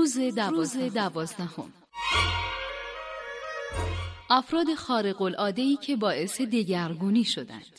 روز 12. افراد خارق العاده‌ای که باعث دگرگونی شدند.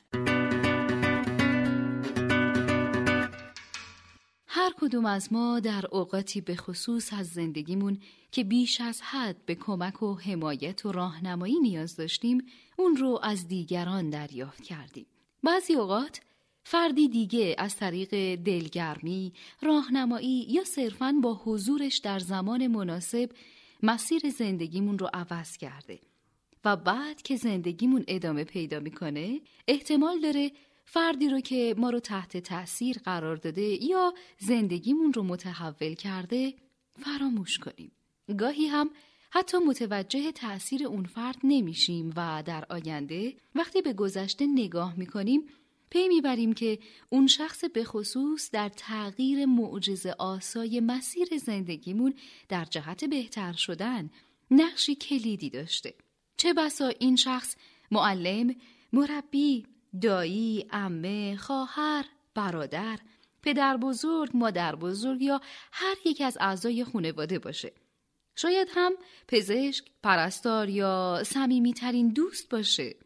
هر کدوم از ما در اوقاتی به خصوص از زندگیمون که بیش از حد به کمک و حمایت و راهنمایی نیاز داشتیم، اون رو از دیگران دریافت کردیم. بعضی اوقات فردی دیگه از طریق دلگرمی، راهنمایی یا صرفاً با حضورش در زمان مناسب مسیر زندگیمون رو عوض کرده و بعد که زندگیمون ادامه پیدا میکنه احتمال داره فردی رو که ما رو تحت تأثیر قرار داده یا زندگیمون رو متحول کرده فراموش کنیم. گاهی هم حتی متوجه تأثیر اون فرد نمیشیم و در آینده وقتی به گذشته نگاه میکنیم پی میبریم که اون شخص به خصوص در تغییر معجزه آسای مسیر زندگیمون در جهت بهتر شدن نقشی کلیدی داشته. چه بسا این شخص معلم، مربی، دایی، عمه، خواهر، برادر، پدر بزرگ، مادر بزرگ یا هر یک از اعضای خانواده باشه. شاید هم پزشک، پرستار یا صمیمی‌ترین دوست باشه.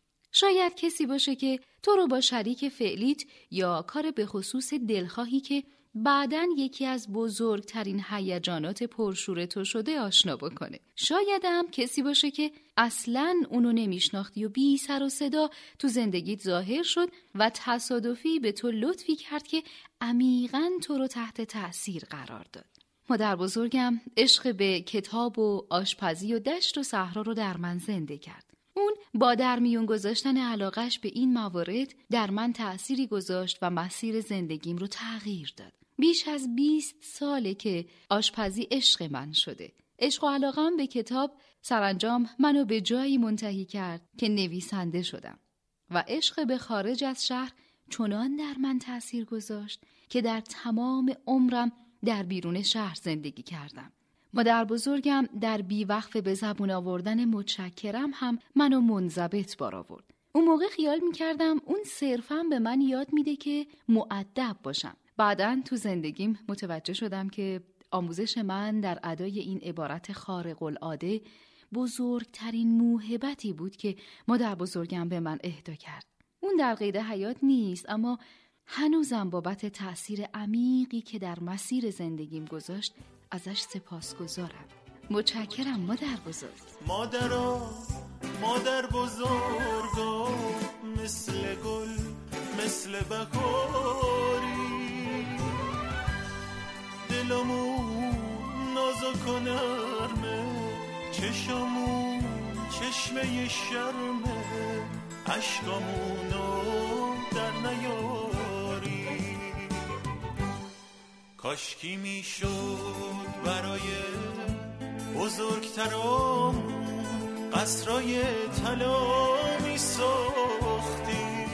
شاید کسی باشه که تو رو با شریک فعلیت یا کار به خصوص دلخواهی که بعداً یکی از بزرگترین هیجانات پرشور تو شده آشنا بکنه. شاید هم کسی باشه که اصلاً اونو نمیشناختی و بی سر و صدا تو زندگیت ظاهر شد و تصادفی به تو لطفی کرد که عمیقاً تو رو تحت تأثیر قرار داد. مادر بزرگم عشق به کتاب و آشپزی و دشت و صحرا رو در من زنده کرد. اون با در میون گذاشتن علاقش به این موارد در من تأثیری گذاشت و مسیر زندگیم رو تغییر داد. بیش از 20 ساله که آشپزی عشق من شده. عشق و علاقم به کتاب سرانجام منو به جایی منتهی کرد که نویسنده شدم و عشق به خارج از شهر چنان در من تأثیر گذاشت که در تمام عمرم در بیرون شهر زندگی کردم. مادر بزرگم در بیوقف به زبون آوردن متشکرم هم منو منضبط بار آورد. اون موقع خیال میکردم اون صرفاً به من یاد میده که مؤدب باشم. بعداً تو زندگیم متوجه شدم که آموزش من در ادای این عبارت خارق العاده بزرگترین موهبتی بود که مادر بزرگم به من اهدا کرد. اون در قید حیات نیست، اما هنوزم بابت تأثیر عمیقی که در مسیر زندگیم گذاشت ازش سپاسگزارم. متشکرم مادر بزرگ. مادر بزرگا مثل گل مثل بهاری، دلمون نازک و نرمه، چشمون چشمه شرمه، عشقمونو در نیاری. کاشکی میشد برای بزرگترامون قصرای طلا میساختیم،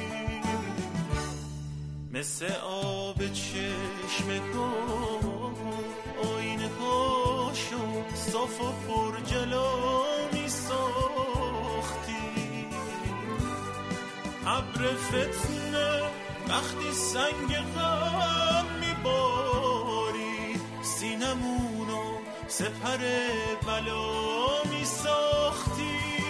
مثل آب چشمه ها آینه هاشو صاف و پر جلا میساختیم. ابر فتنه وقتی سنگ غم میباری، سینمونو سپر بلا میساختی.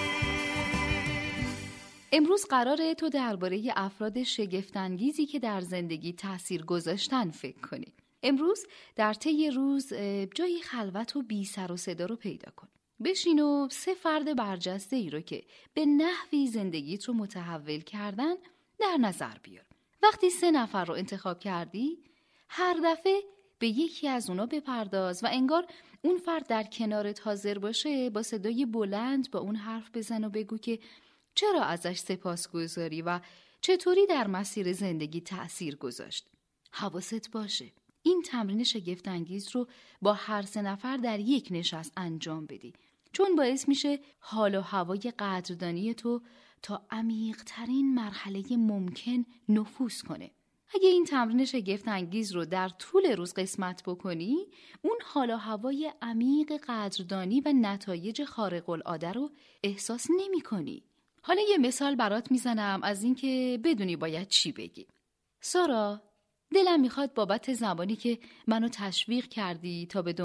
امروز قراره تو درباره افراد شگفت‌انگیزی که در زندگی تأثیر گذاشتن فکر کنی. امروز در طی روز جایی خلوت و بی سر و صدا رو پیدا کن. بشین و 3 فرد برجسته ای رو که به نحوی زندگیت رو متحول کردن در نظر بیار. وقتی 3 نفر رو انتخاب کردی، هر دفعه به یکی از اونا بپرداز و انگار اون فرد در کنارت حاضر باشه، با صدای بلند با اون حرف بزن و بگو که چرا ازش سپاسگزاری و چطوری در مسیر زندگی تأثیر گذاشت. حواست باشه این تمرین شگفت‌انگیز رو با هر 3 نفر در یک نشست انجام بدی، چون باعث میشه حال و هوای قدردانی تو تا عمیق‌ترین مرحله ممکن نفوذ کنه. اگه این تمرین شگفت‌انگیز رو در طول روز قسمت بکنی، اون حال و هوای عمیق قدردانی و نتایج خارق العاده رو احساس نمی‌کنی. حالا یه مثال برات میزنم از اینکه بدونی باید چی بگی. سارا، دلم میخواد بابت زمانی که منو تشویق کردی تا به